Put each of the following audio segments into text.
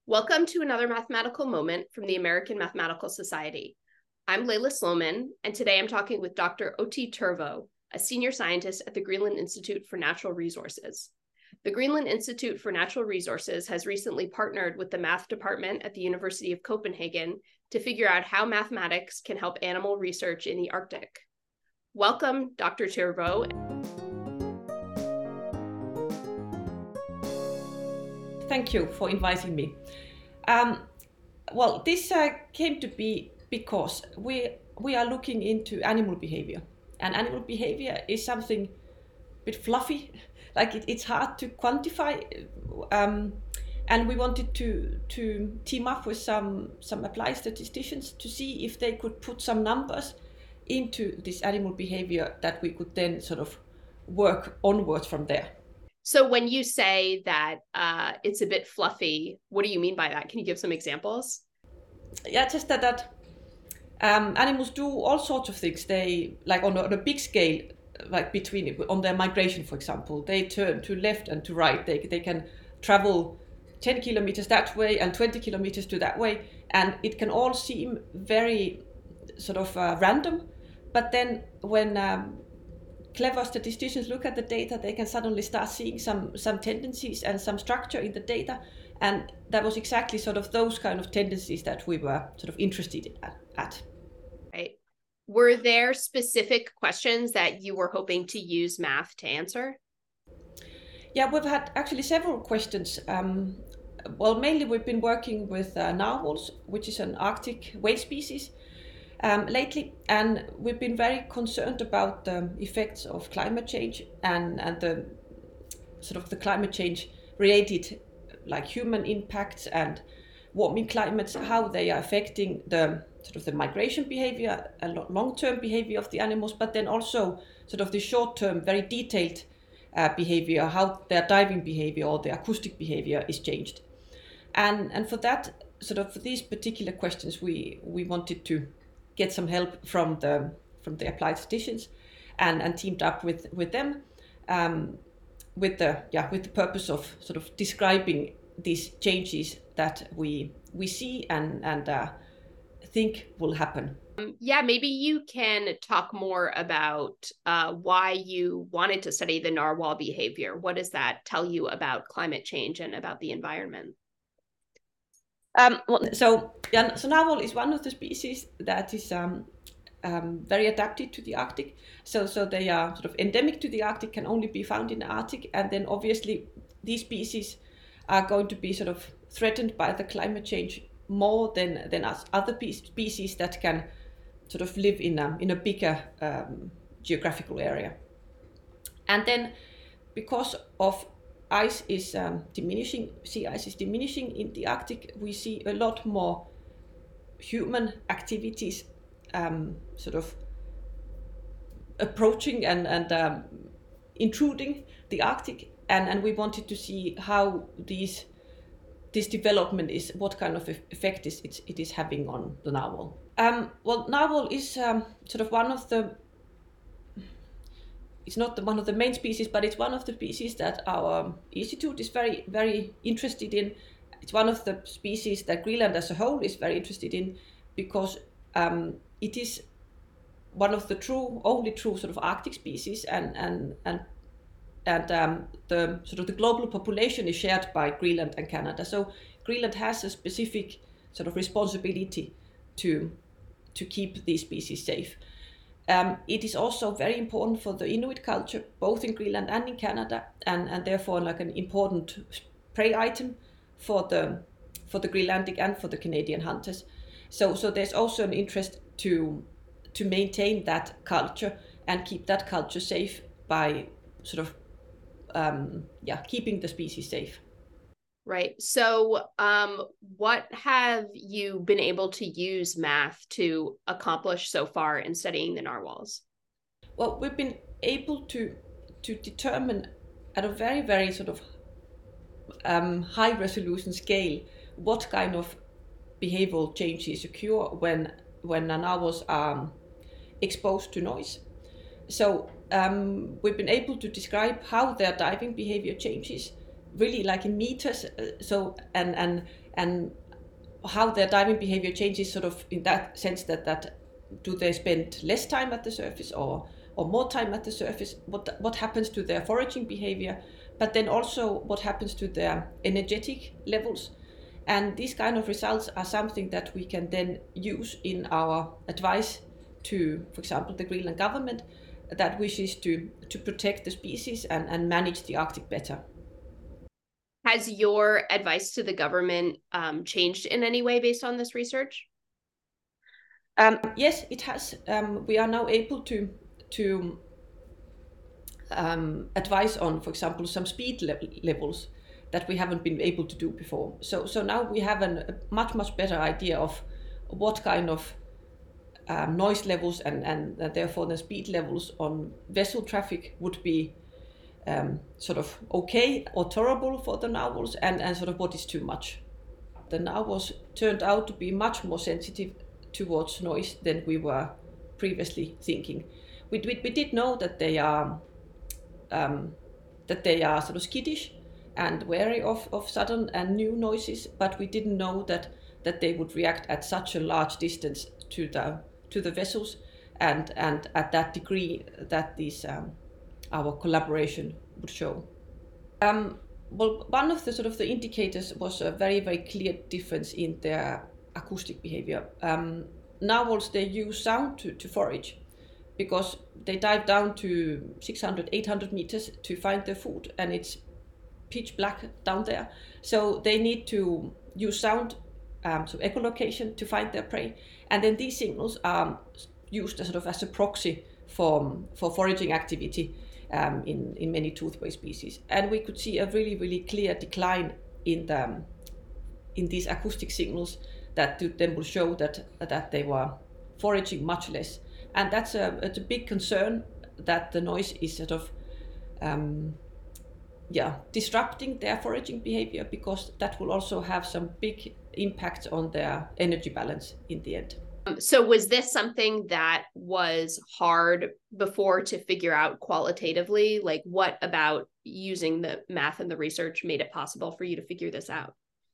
Welcome to another mathematical moment from the American Mathematical Society. I'm Layla Sloman, and today I'm talking with Dr. Oti Tervo, a senior scientist at the Greenland Institute for Natural Resources. The Greenland Institute for Natural Resources has recently partnered with the math department at the University of Copenhagen to figure out how mathematics can help animal research in the Arctic. Welcome, Dr. Tervo. Thank you for inviting me. This came to be because we are looking into animal behavior, and animal behavior is something a bit fluffy, like it's hard to quantify, and we wanted to team up with some applied statisticians to see if they could put some numbers into this animal behavior that we could then sort of work onwards from there. So when you say that it's a bit fluffy, what do you mean by that? Can you give some examples? Yeah, just that animals do all sorts of things. They, like on a big scale, like on their migration, for example, they turn to left and to right. They can travel 10 kilometers that way and 20 kilometers to that way. And it can all seem very sort of random. But then when clever statisticians look at the data, they can suddenly start seeing some tendencies and some structure in the data. And that was exactly sort of those kind of tendencies that we were sort of interested at. Right. Were there specific questions that you were hoping to use math to answer? Yeah, we've had actually several questions. Mainly we've been working with narwhals, which is an Arctic whale species, lately, and we've been very concerned about the effects of climate change and the sort of the climate change related, like human impacts and warming climates, how they are affecting the sort of the migration behavior and long-term behavior of the animals, but then also sort of the short-term, very detailed behavior, how their diving behavior or their acoustic behavior is changed. And for that, sort of for these particular questions, we wanted to get some help from the applied statisticians and teamed up with them with the purpose of sort of describing these changes that we see and think will happen. Yeah, maybe you can talk more about why you wanted to study the narwhal behavior. What does that tell you about climate change and about the environment? So narwhal is one of the species that is very adapted to the Arctic. So they are sort of endemic to the Arctic, can only be found in the Arctic, and then obviously these species are going to be sort of threatened by the climate change more than us other species that can sort of live in a bigger geographical area. And then because of ice is diminishing, sea ice is diminishing in the Arctic, we see a lot more human activities sort of approaching and intruding the Arctic, and we wanted to see how this development is, what kind of effect it is having on the narwhal. Narwhal is sort of one of the, it's not one of the main species, but it's one of the species that our institute is very, very interested in. It's one of the species that Greenland as a whole is very interested in, because it is one of the only true sort of Arctic species, and the sort of the global population is shared by Greenland and Canada. So Greenland has a specific sort of responsibility to keep these species safe. It is also very important for the Inuit culture, both in Greenland and in Canada, and therefore like an important prey item for the Greenlandic and for the Canadian hunters. So there's also an interest to maintain that culture and keep that culture safe by sort of keeping the species safe. Right. So what have you been able to use math to accomplish so far in studying the narwhals? Well, we've been able to determine at a very, very sort of high resolution scale what kind of behavioral changes occur when narwhals are exposed to noise. So we've been able to describe how their diving behavior changes, really like in meters. And and how their diving behavior changes, sort of in that sense that do they spend less time at the surface or more time at the surface? What happens to their foraging behavior? But then also what happens to their energetic levels? And these kind of results are something that we can then use in our advice to, for example, the Greenland government that wishes to protect the species and manage the Arctic better. Has your advice to the government changed in any way based on this research? Yes, it has. We are now able to advise on, for example, some speed levels that we haven't been able to do before. So now we have a much better idea of what kind of noise levels and therefore the speed levels on vessel traffic would be sort of okay or tolerable for the narwhals, and sort of what is too much. The narwhals turned out to be much more sensitive towards noise than we were previously thinking. We did know that they are sort of skittish and wary of sudden and new noises, but we didn't know that they would react at such a large distance to the vessels and at that degree that these our collaboration would show. Well, one of the sort of the indicators was a very clear difference in their acoustic behavior. Narwhals, they use sound to forage because they dive down to 600, 800 meters to find their food, and it's pitch black down there. So they need to use sound, so echolocation, to find their prey. And then these signals are used as sort of as a proxy for foraging activity in many toothway species. And we could see a really clear decline in these acoustic signals that then will show that they were foraging much less. And it's a big concern that the noise is sort of disrupting their foraging behavior, because that will also have some big impact on their energy balance in the end. So was this something that was hard before to figure out qualitatively? Like, what about using the math and the research made it possible for you to figure this out?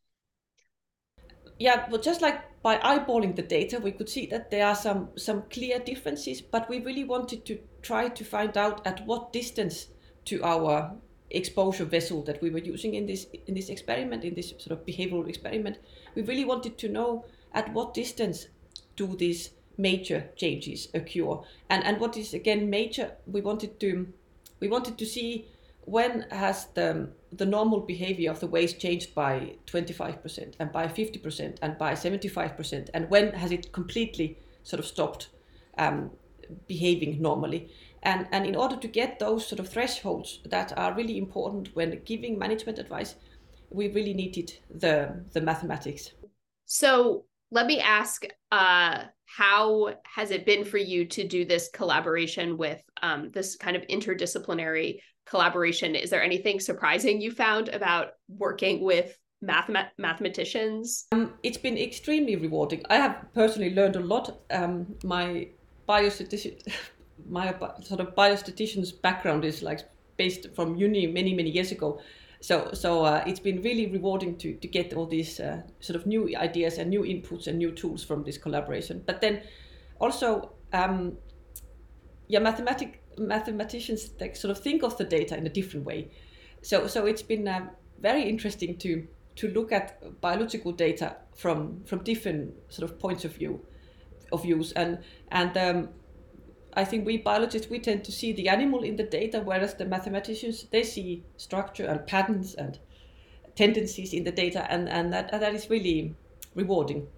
Yeah, well, just like by eyeballing the data, we could see that there are some clear differences, but we really wanted to try to find out at what distance to our exposure vessel that we were using in this experiment, in this sort of behavioral experiment. We really wanted to know at what distance do these major changes occur, and what is again major. We wanted to see when has the normal behavior of the whales changed by 25% and by 50% and by 75%, and when has it completely sort of stopped behaving normally. And in order to get those sort of thresholds that are really important when giving management advice, we really needed the mathematics. So let me ask, how has it been for you to do this collaboration with this kind of interdisciplinary collaboration? Is there anything surprising you found about working with mathematicians? It's been extremely rewarding. I have personally learned a lot. My sort of biostatistician's background is like based from uni many years ago. So it's been really rewarding to get all these sort of new ideas and new inputs and new tools from this collaboration. But then also, mathematicians sort of think of the data in a different way. So it's been very interesting to look at biological data from different sort of points of views, and I think we biologists, we tend to see the animal in the data, whereas the mathematicians, they see structure and patterns and tendencies in the data, and that is really rewarding.